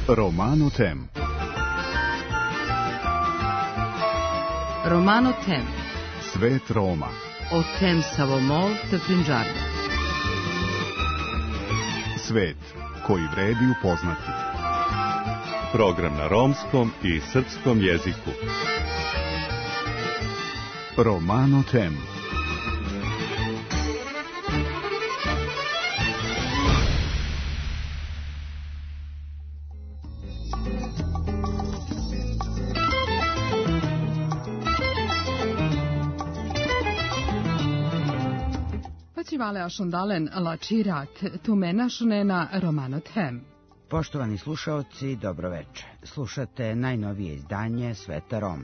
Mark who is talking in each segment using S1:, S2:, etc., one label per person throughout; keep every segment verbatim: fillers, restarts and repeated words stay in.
S1: Romano Tem.
S2: Romano Tem.
S1: Svet Roma.
S2: O tem Savomol te Punjabia.
S1: Svet koji vredi upoznati.
S3: Program na romskom i srpskom jeziku.
S1: Romano Tem.
S4: Vale ašondalen lačirat, tu menašnena Romano Tem.
S5: Poštovani slušaoci, dobroveče. Slušate najnovije izdanje Sveta Roma.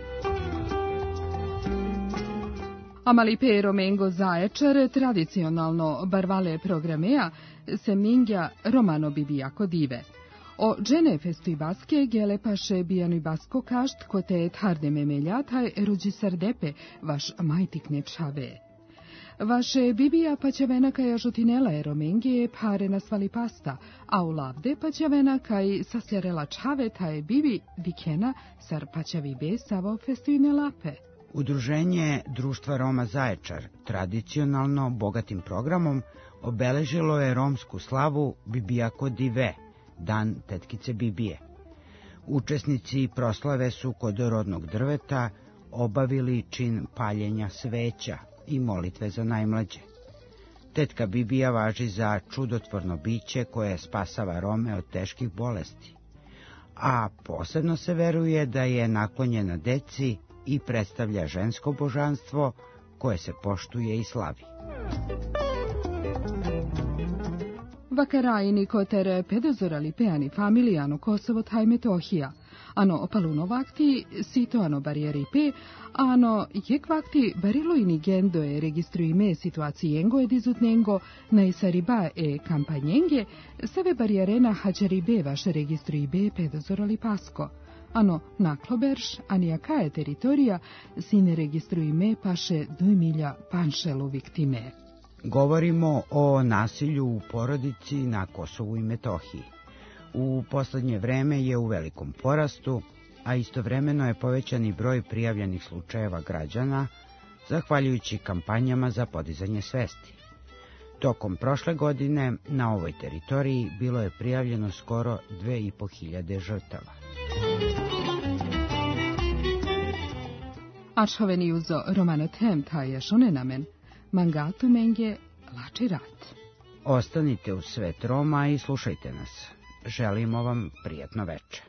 S4: Amalipe Romengo Zaječar, tradicionalno barvale programea, se mingja Romano Bibijako dive. O džene festu i baske, gele paše bijanu i basko kašt, kote et harde memeljataj, rođi sardepe, vaš majtik ne čave. Vaše bibija paćavena kaj žutinela je romengije pare nasvali pasta, a u lavde paćavena kaj sasjarela čave taje bibi dikena sar paćavi be savo festujne lape.
S5: Udruženje Društva Roma Zaječar tradicionalno bogatim programom obeležilo je romsku slavu Bibijako dive, dan tetkice Bibije. Učesnici proslave su kod rodnog drveta obavili čin paljenja sveća i molitve za najmlađe. Tetka Bibija važi za čudotvorno biće koje spasava Rome od teških bolesti, a posebno se veruje da je naklonjena deci i predstavlja žensko božanstvo koje se poštuje i slavi.
S4: Vakarajini koter pedozorali peani familijano Kosovo taj Metohija, ano opaluno vakti sito ano barijeripe, ano jek vakti barilo ini gendo e registruime situacijengo edizutnengo na isariba e kampanjenge, save barijerena hađaribe vaše registruibe pedozorali pasko. Ano nakloberš, anijaka je teritorija, sine registruime paše duj milja panšelu viktime.
S5: Govorimo o nasilju u porodici na Kosovu i Metohiji. U poslednje vreme je u velikom porastu, a istovremeno je povećan i broj prijavljenih slučajeva građana, zahvaljujući kampanjama za podizanje svesti. Tokom prošle godine na ovoj teritoriji bilo je prijavljeno skoro dve i po hiljade žrtava.
S4: Ačhoveni uzo Romano Tem taje šonenamen, mangatu menge lači rat.
S5: Ostanite u Svet Roma i slušajte nas. Želimo vam prijatno veče.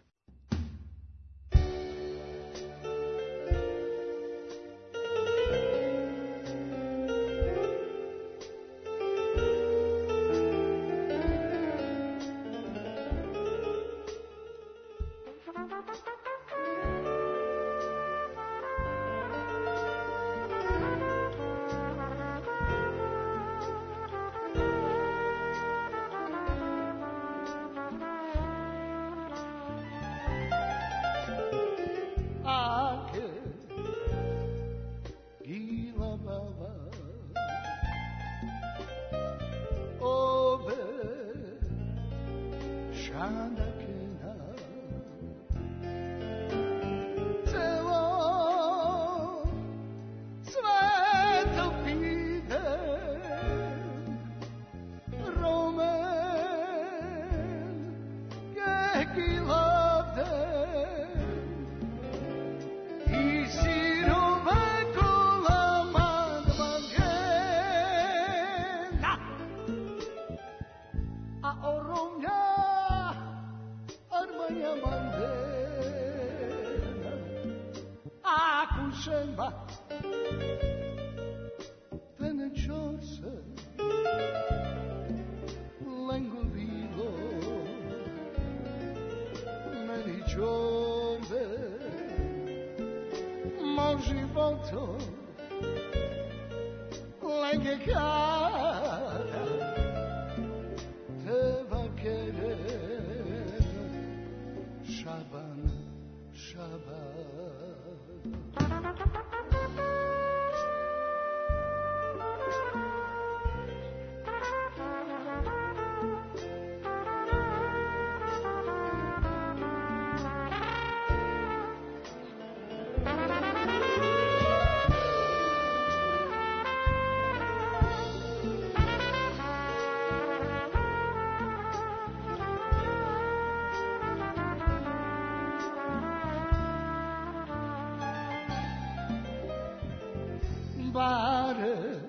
S6: bare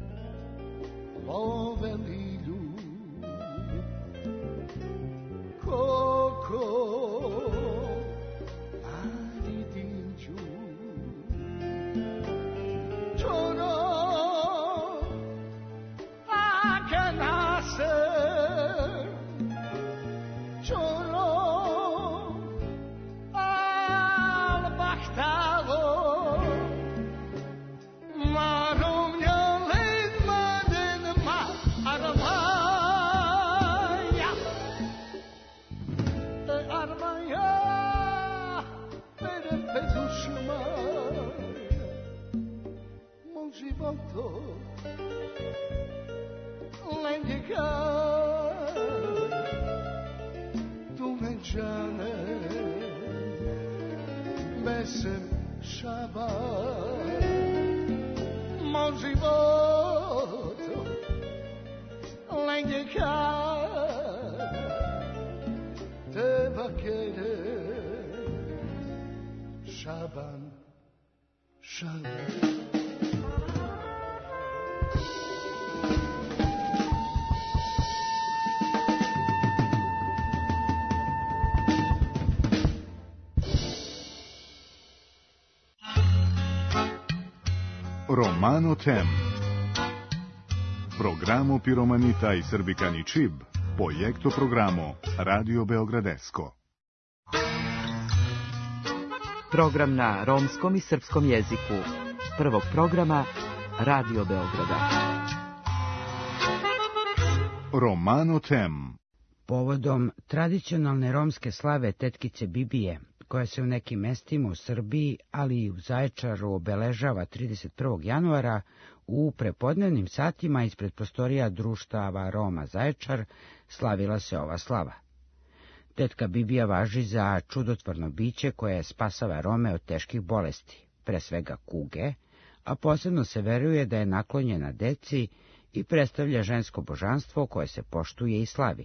S6: loveli ljud koko ali dinđu čoro aka naser čoro al bahtalo životo lenjega tumenčane besem šaba moj životo lenjega teba kere šaban šaban.
S1: Romano Tem. Programo Piromanita i Srbikani Čib, projekto programo Radio Beogradesko.
S2: Program na romskom i srpskom jeziku. Prvog programa Radio Beograda.
S1: Romano Tem.
S5: Povodom tradicionalne romske slave tetkice Bibije, koja se u nekim mestima u Srbiji, ali i u Zaječaru obeležava trideset prvog januara, u prepodnevnim satima ispred prostorija društava Roma Zaječar slavila se ova slava. Tetka Bibija važi za čudotvorno biće koje spasava Rome od teških bolesti, pre svega kuge, a posebno se veruje da je naklonjena deci i predstavlja žensko božanstvo koje se poštuje i slavi.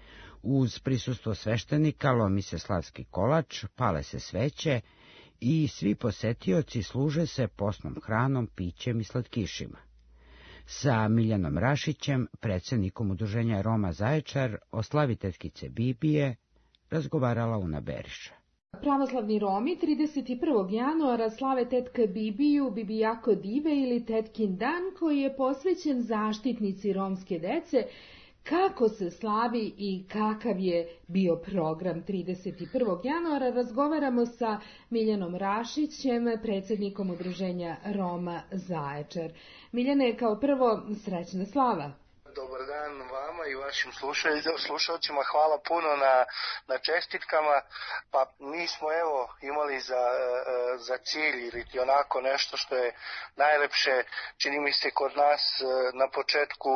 S5: Uz prisustvo sveštenika lomi se slavski kolač, pale se sveće i svi posetioci služe se posnom hranom, pićem i slatkišima. Sa Miljanom Rašićem, predsjednikom udruženja Roma Zaječar, o slavi tetkice Bibije razgovarala Una Beriša.
S4: Pravoslavni Romi trideset prvog januara slave tetke Bibiju, Bibijako Dive ili Tetkin dan, koji je posvećen zaštitnici romske dece. Kako se slavi i kakav je bio program trideset prvog januara, razgovaramo sa Miljanom Rašićem, predsjednikom udruženja Roma Zaječar. Miljane, kao prvo, srećna slava.
S7: Dobar dan vama i vašim slušalcima, hvala puno na, na čestitkama. Pa mi smo evo imali za, za cilj ili ti onako nešto što je najlepše, čini mi se kod nas na početku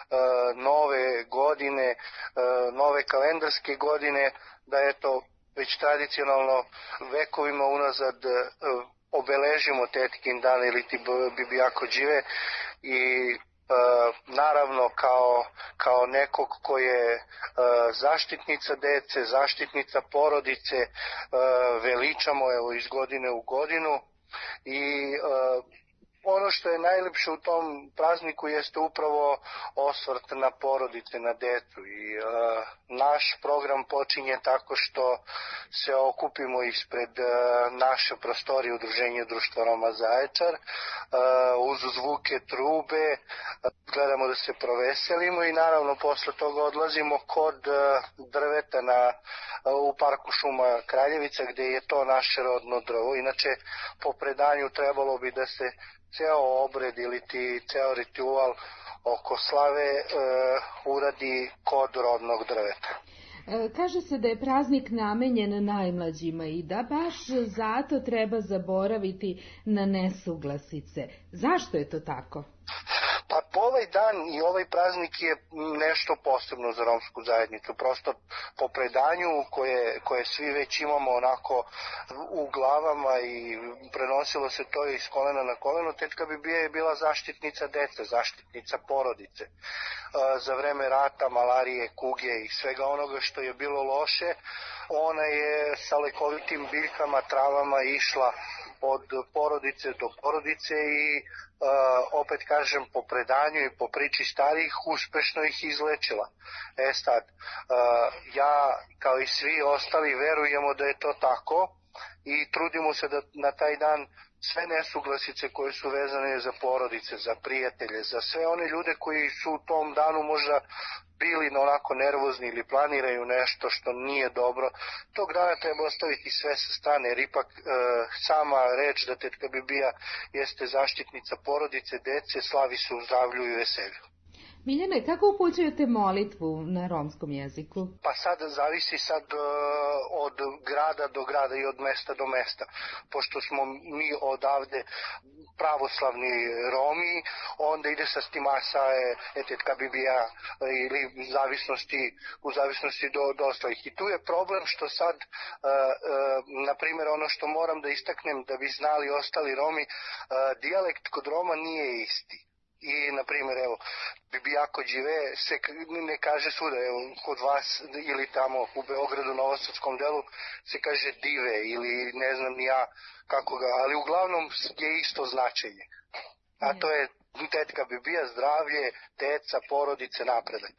S7: nove godine, nove kalendarske godine, da je to već tradicionalno vekovima unazad obeležimo tetkin dan ili ti Bibijako Đive i Uh, naravno kao, kao nekog ko je uh, zaštitnica dece, zaštitnica porodice, uh, veličamo evo iz godine u godinu i uh, ono što je najlepše u tom prazniku jeste upravo osvrt na porodice, na decu i uh, naš program počinje tako što se okupimo ispred uh, naše prostorije udruženja Društva Roma Zaječar, uh, uz zvuke trube, uh, gledamo da se proveselimo i naravno posle toga odlazimo kod uh, drveta na, uh, u parku šuma Kraljevica gde je to naše rodno drvo. Inače po predanju trebalo bi da se ceo obred ili ti ceo ritual oko slave e, uradi kod rodnog drveta.
S4: E, kaže se da je praznik namenjen najmlađima i da baš zato treba zaboraviti na nesuglasice. Zašto je to tako?
S7: Pa ovaj dan i ovaj praznik je nešto posebno za romsku zajednicu. Prosto po predanju koje, koje svi već imamo onako u glavama i prenosilo se to iz kolena na koleno, tetka Bibija je bila zaštitnica dece, zaštitnica porodice. Za vreme rata, malarije, kuge i svega onoga što je bilo loše, ona je sa lekovitim biljkama, travama išla od porodice do porodice i Uh, opet kažem, po predanju i po priči starijih uspešno ih izlečila. E sad, uh, ja kao i svi ostali verujemo da je to tako i trudimo se da na taj dan sve nesuglasice koje su vezane za porodice, za prijatelje, za sve one ljude koji su u tom danu možda bili onako nervozni ili planiraju nešto što nije dobro, tog dana treba ostaviti sve sa strane, jer ipak e, sama reč da tetka Bibija jeste zaštitnica porodice, dece, slavi se u zdravlju i veselju.
S8: Miljane, kako upućujete molitvu na romskom jeziku?
S7: Pa sad zavisi sad uh, od grada do grada i od mesta do mesta. Pošto smo mi odavde pravoslavni Romi, onda ide sa stimasa etetka Bibija ili u zavisnosti, u zavisnosti do, do ostalih. I tu je problem što sad, uh, uh, na primjer, ono što moram da istaknem da bi znali ostali Romi, uh, dijalekt kod Roma nije isti. I, na primjer, evo, Bibijako Đive se ne kaže svuda, evo, kod vas ili tamo u Beogradu, novosadskom delu, se kaže dive ili ne znam ni ja kako ga, ali uglavnom je isto značenje. A to je tetka Bibija, zdravlje, teca, porodice, napredak.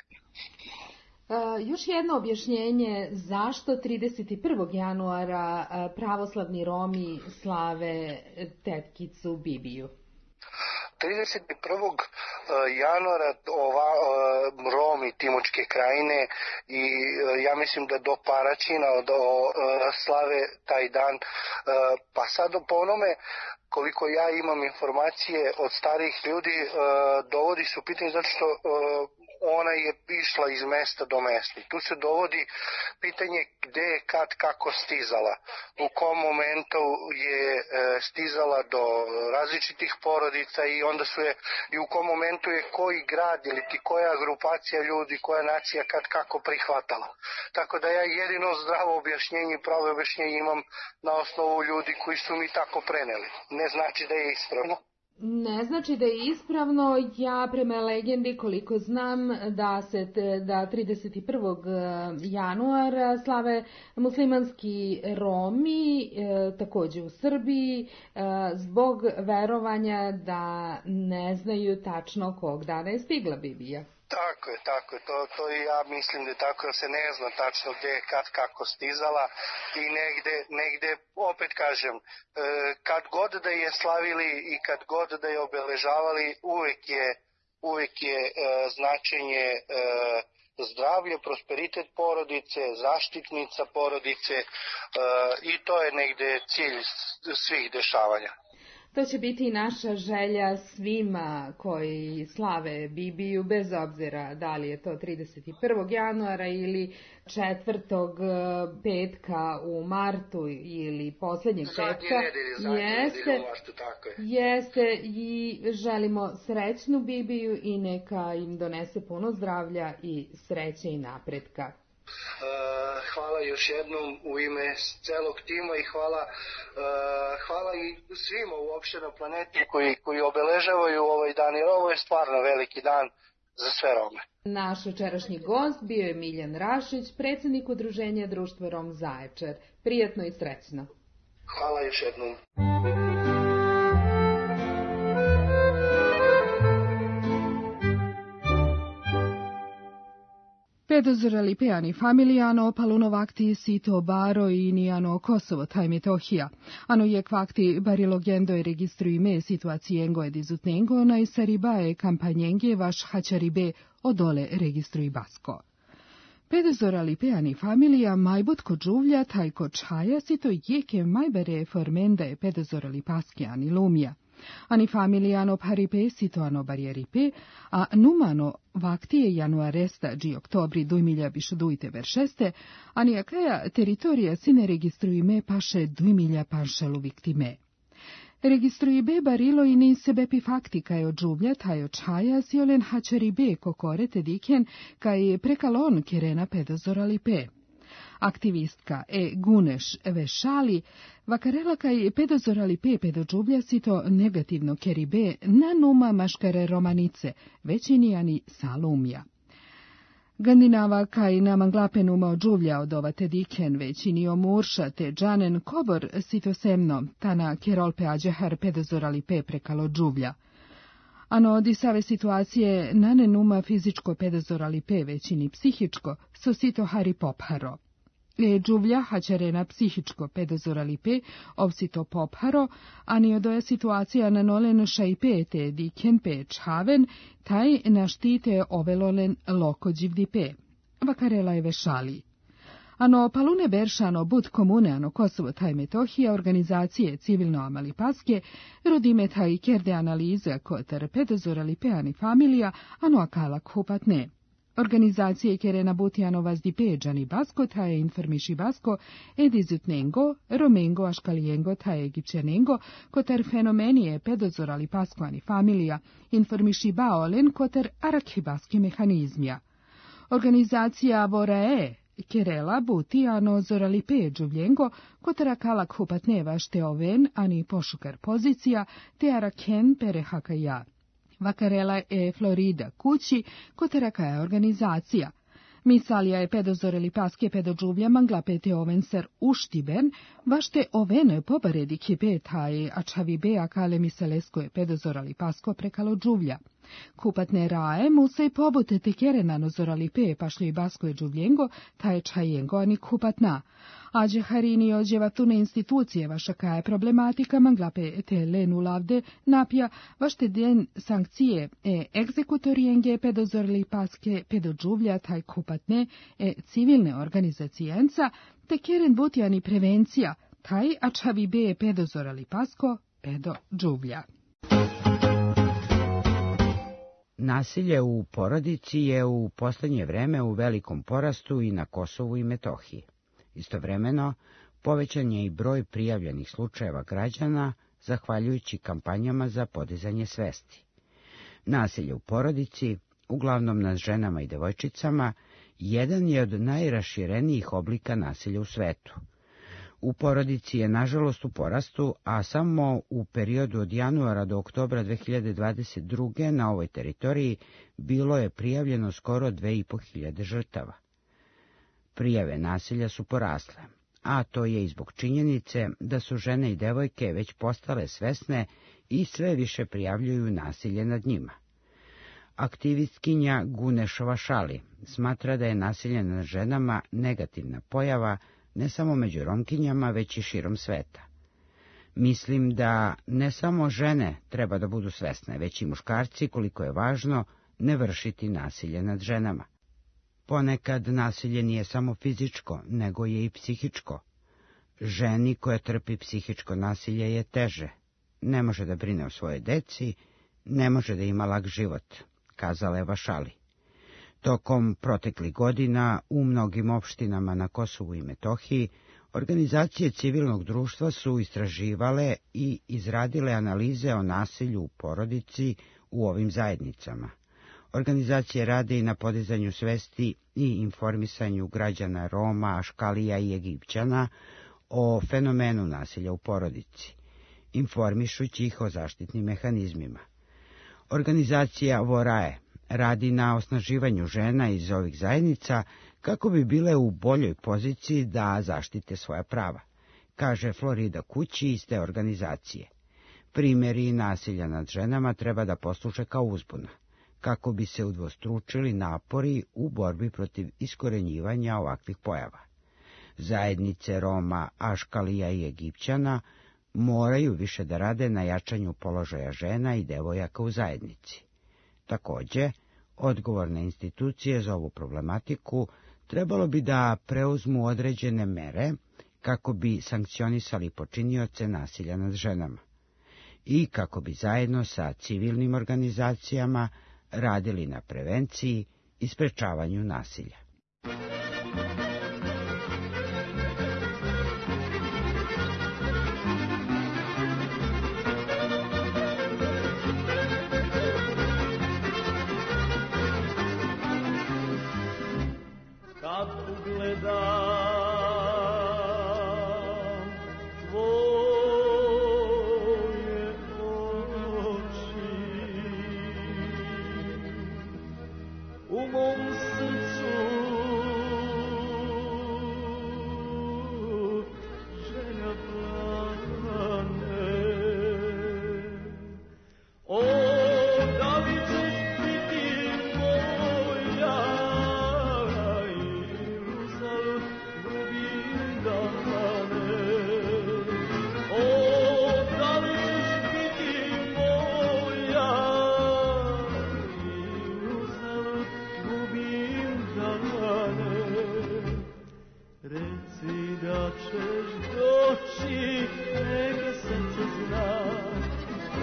S8: Uh, još jedno objašnjenje zašto trideset prvog januara uh, pravoslavni Romi slave tetkicu Bibiju.
S7: trideset prvog januara ova Romi Timočke krajine i ja mislim da do Paraćina do slave taj dan, pa sad po onome koliko ja imam informacije od starijih ljudi, dovodi se u pitanje zato što ona je išla iz mesta do mesta. Tu se dovodi pitanje gde je kad kako stizala, u kom momentu je stizala do različitih porodica i onda su je i u kom momentu je koji grad ili ti koja grupacija ljudi, koja nacija kad kako prihvatala. Tako da ja jedino zdravo objašnjenje i pravo objašnjenje imam na osnovu ljudi koji su mi tako preneli. Ne znači da je ispravno.
S8: Ne znači da je ispravno. Ja prema legendi koliko znam da se da trideset prvog januara slave muslimanski Romi, e, takođe u Srbiji, e, zbog verovanja da ne znaju tačno kog dana je stigla Bibija.
S7: Tako je, tako je, to, to i ja mislim da je tako, da se ne zna tačno gde je kad kako stizala i negde, negde opet kažem, kad god da je slavili i kad god da je obeležavali, uvek je, uvek je značenje zdravlje, prosperitet porodice, zaštitnica porodice i to je negde cilj svih dešavanja.
S8: To će biti i naša želja svima koji slave Bibiju, bez obzira da li je to trideset prvog januara ili četvrtog petka u martu ili posljednjeg petka.
S7: Nedelje, jeste, nedelje u martu, tako je.
S8: Jeste i želimo srećnu Bibiju i neka im donese puno zdravlja i sreće i napretka.
S7: Uh, hvala još jednom u ime celog tima i hvala, uh, hvala i svima uopšte na planeti koji, koji obeležavaju ovaj dan, jer ovo je stvarno veliki dan za sve Rome.
S8: Naš večerašnji gost bio je Miljan Rašić, predsjednik Udruženja Društva Rom Zaječar. Prijatno i srećno.
S7: Hvala još jednom.
S4: Pedozorali peani familijano, palunovakti sito baro i nijano Kosovo, taj Metohija. Ano je kvakti barilogendo e registruime situacijengo ed izutnengo na isaribae kampanjenge vaš hačaribe odole registrui basko. Pedozorali peani familija majbotko džuvlja tajko čaja sito jeke majbere formende pedozorali paskiani lumija. Ani familijano paripe situano barjeripe, a numano vaktije januaresta gi oktobri dujmilja bišodujte veršeste, ani akaja teritorija sine registruime paše dujmilja panšelu viktime. Registruibe barilo i ni sebepi fakti kaj od džuvlja taj od čaja siolen hačeribe kokorete diken kaj prekalon kirena pedozoralipe. Aktivistka E. Guneš Vešali vakarela kaj pedozorali pe pedodžublja sito negativno keribe na numa maškare romanice, većinijani salumja. Gandinava kaj na manglapen umao džuvlja od ova te diken većini omurša te džanen kobor sitosemno, tana kerolpe ađehar pedozorali pe prekalo džuvlja. Ano od isave situacije nanen uma fizičko pedozorali pe većini psihičko, so sito hari popharo. E džuvlja haćarena psihičko pedozorali pe, ovsito popharo, ani odoja situacija na nolen šajpe te diken pe čhaven, taj naštite ovelolen loko dživdi pe. Vakarela je vešali. Ano palune beršano bud komune ano Kosovo taj Metohija organizacije civilno amali paske, rodime taj kerde analize kotar pedozorali pe ani familija, ano akala kupatne. Organizacije kerena butiano vazdipeđani basko taje informiši basko edizutnengo, romengo aškalijengo taje egipćanengo, kotar fenomenije pedozorali pasko ani familija, informiši baolen kotar arakhibaski mehanizmija. Organizacija Vorae, kerela butiano zorali pe džuvljengo, kotara kalak hupatneva šte oven ani pošukar pozicija, te araken perehakaja. Vakarela je Florida kući, kotaraka je organizacija. Misalija je pedozoreli paske pedodžuvlja mangla pete oven ser uštiben, vašte oven pobaredi kipe taj ačavi bea kale miselesko je pedozorali pasko prekalo džuvlja. Kupatne raje mu se pobute te kerena nozorali pe pašli basko je džuvljengo, taj čajengo ani kupatna. Ađe harini ođevatune institucije vaša kaje problematika manglape te lenu lavde napja vašte den sankcije e egzekutorijenge pedozorli paske pedodžuvlja taj kupatne e civilne organizacijenca te keren butjani prevencija taj ačavi be pedozorali pasko pedodžuvlja.
S5: Nasilje u porodici je u posljednje vreme u velikom porastu i na Kosovu i Metohiji. Istovremeno, povećan je i broj prijavljenih slučajeva građana, zahvaljujući kampanjama za podizanje svesti. Nasilje u porodici, uglavnom nad ženama i devojčicama, jedan je od najraširenijih oblika nasilja u svetu. U porodici je nažalost u porastu, a samo u periodu od januara do oktobra dve hiljade dvadeset druge. na ovoj teritoriji bilo je prijavljeno skoro dve i po hiljade žrtava. Prijave nasilja su porasle, a to je i zbog činjenice da su žene i devojke već postale svesne i sve više prijavljuju nasilje nad njima. Aktivistkinja Guneš Vašali smatra da je nasilje nad ženama negativna pojava ne samo među Romkinjama, već i širom sveta. Mislim da ne samo žene treba da budu svesne, već i muškarci koliko je važno ne vršiti nasilje nad ženama. Ponekad nasilje nije samo fizičko, nego je i psihičko. Ženi koja trpi psihičko nasilje je teže. Ne može da brine o svojoj deci, ne može da ima lak život, kazala je Vašali. Tokom proteklih godina u mnogim opštinama na Kosovu i Metohiji organizacije civilnog društva su istraživale i izradile analize o nasilju u porodici u ovim zajednicama. Organizacije rade i na podizanju svesti i informisanju građana Roma, Aškalija i Egipćana o fenomenu nasilja u porodici, informišući ih o zaštitnim mehanizmima. Organizacija Vorae radi na osnaživanju žena iz ovih zajednica kako bi bile u boljoj poziciji da zaštite svoja prava, kaže Florida kući iz te organizacije. Primjeri nasilja nad ženama treba da posluže kao uzbuna, kako bi se udvostručili napori u borbi protiv iskorenjivanja ovakvih pojava. Zajednice Roma, Aškalija i Egipćana moraju više da rade na jačanju položaja žena i devojaka u zajednici. Također, odgovorne institucije za ovu problematiku trebalo bi da preuzmu određene mere kako bi sankcionisali počinioce nasilja nad ženama i kako bi zajedno sa civilnim organizacijama radili na prevenciji i sprečavanju nasilja.
S9: U mom srcu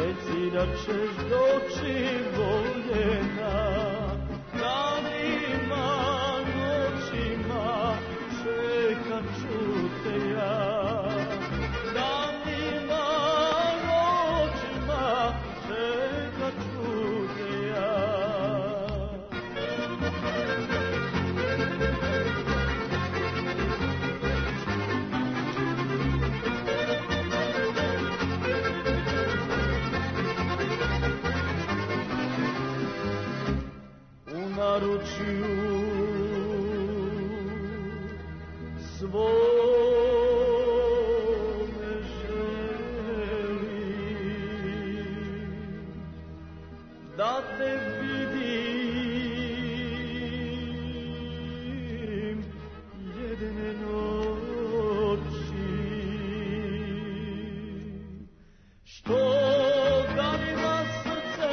S9: reci da ćeš doći voljena, danima, noćima, čekat ću te ja. Danima, noćima, čekat ću te ja. Naručju svome želim da te vidim jedne noći, što danima srce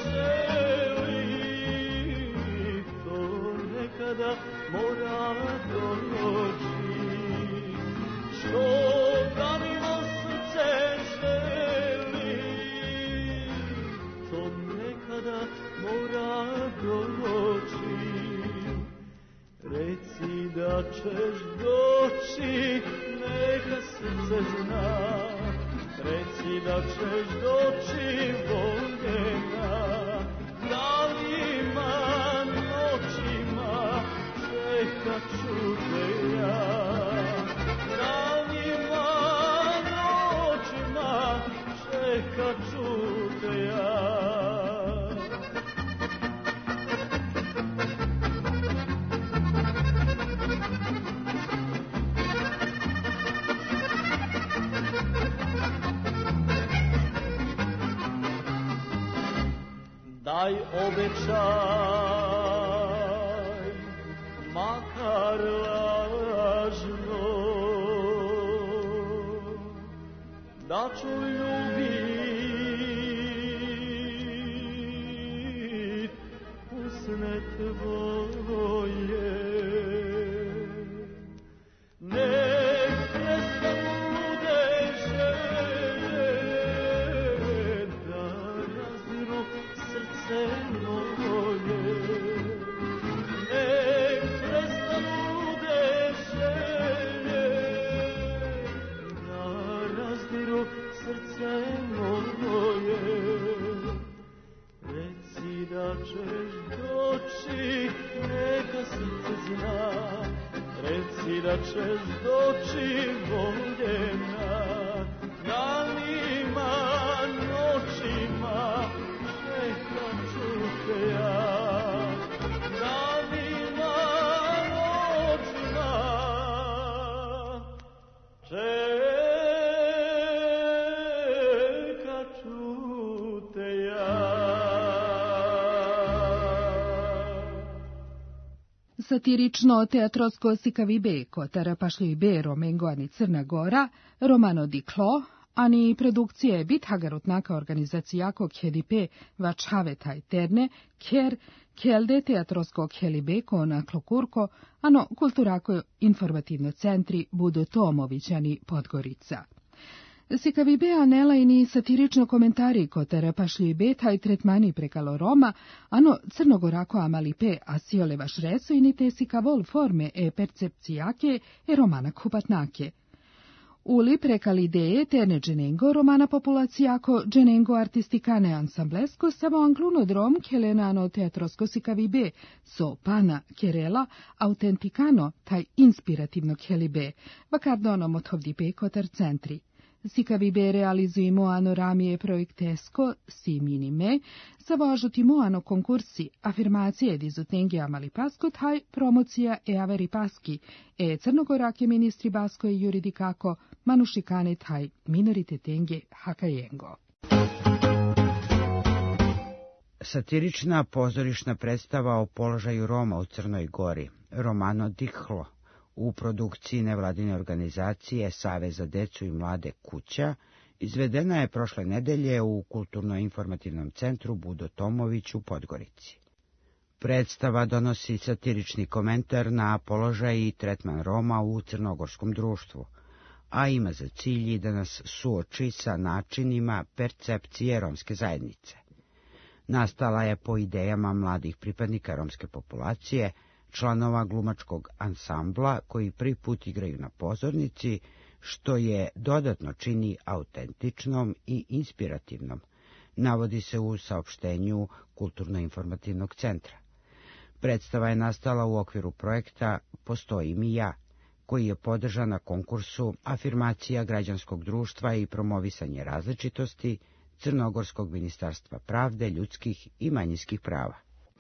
S9: da mora doći, što danimo srce želi, to nekada mora doći. Reci da ćeš doći, neka srce zna, reci da ćeš doći voljena, danima, noćima, čekat ću te ja. Danima, noćima, čekat ću te ja. Daj obećaj, makar lažno, da ću ljubit usne tvoje. Nek prestanu lude želje da razdiru srce moje. Nek prestanu lude želje da razdiru srce moje. Reci da ćeš doći, neka srce zna, reci da ćeš doći voljena, danima, noćima, čekat ću te ja. Danima, noćima, čekat ću te ja.
S4: Satirično teatrosko sikavibe Kotara pašljibe Romengo ani Crna Gora, Romano di Klo, ani produkcije Bithagarutnaka organizacijako Khedipe Vačhaveta Terne, Ker Kelde teatrosko Khelibeko na Klokurko, ano kulturako informativno centri Budo Tomovićani Podgorica. Sikavibe anelajni satirično komentari Kotara pašljibe taj tretmani prekalo Roma, ano crnogorako amalipe asiole vašreso i nite sikavol forme e percepcijake e romana kupatnake. Uli prekali ideje terne dženengo romana populacijako dženengo artistikane ansamblesko samo angluno drom kelenano teatrosko sikavibe so pana kerela autentikano taj inspirativno kelibe, vakardono motovdipe Kotar centri. Sikavibe realizujemo ano ramije projektesko si minime, savožutimo ano konkursi, afirmacije dizutenge amalipasko taj promocija e averipaski, e crnogorake ministri basko i juridikako manušikane taj minoritetenge hakajengo.
S5: Satirična pozorišna predstava o položaju Roma u Crnoj Gori, Romano di Klo, u produkciji nevladine organizacije Savez za decu i mlade Kuća, izvedena je prošle nedelje u Kulturno-informativnom centru Budo Tomović u Podgorici. Predstava donosi satirični komentar na položaj i tretman Roma u crnogorskom društvu, a ima za cilj i da nas suoči sa načinima percepcije romske zajednice. Nastala je po idejama mladih pripadnika romske populacije, članova glumačkog ansambla koji prvi put igraju na pozornici, što je dodatno čini autentičnom i inspirativnom, navodi se u saopštenju Kulturno-informativnog centra. Predstava je nastala u okviru projekta Postojim i ja, koji je podržan na konkursu Afirmacija građanskog društva i promovisanje različitosti Crnogorskog ministarstva pravde, ljudskih i manjinskih prava.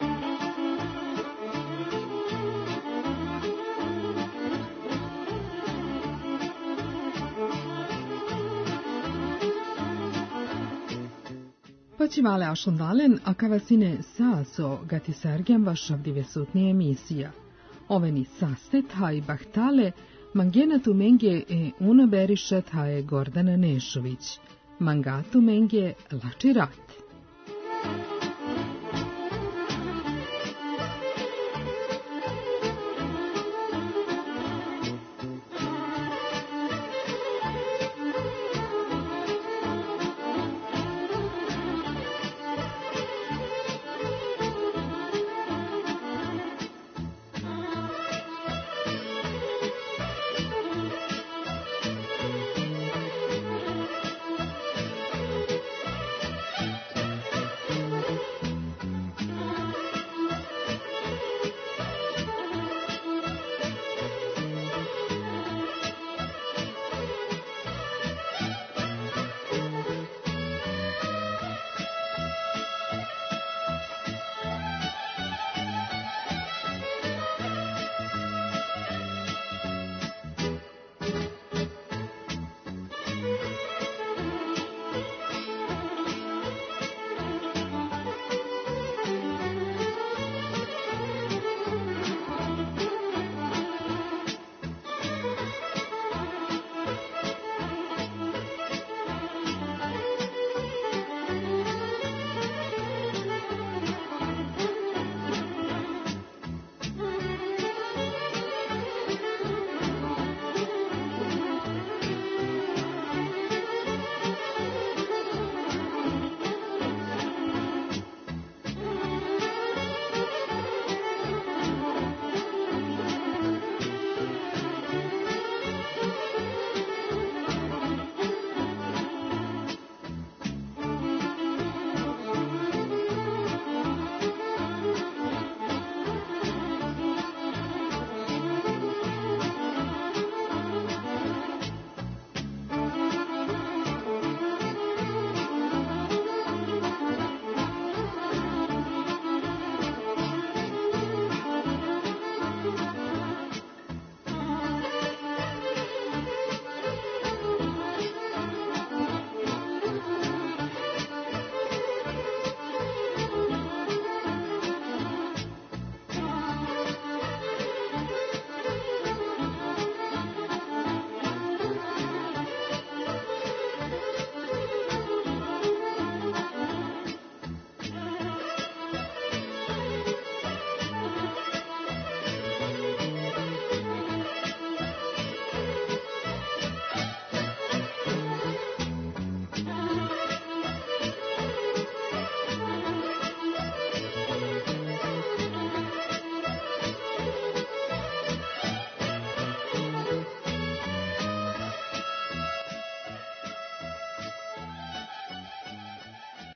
S4: Pačivale ašondalen, a kavasine saaso gati sergem vašavdi vesutni emisija. Oveni sastet haj bahtale, mangenatu menge e una berišet haje Gordana Nešović. Mangatu menge lači rat.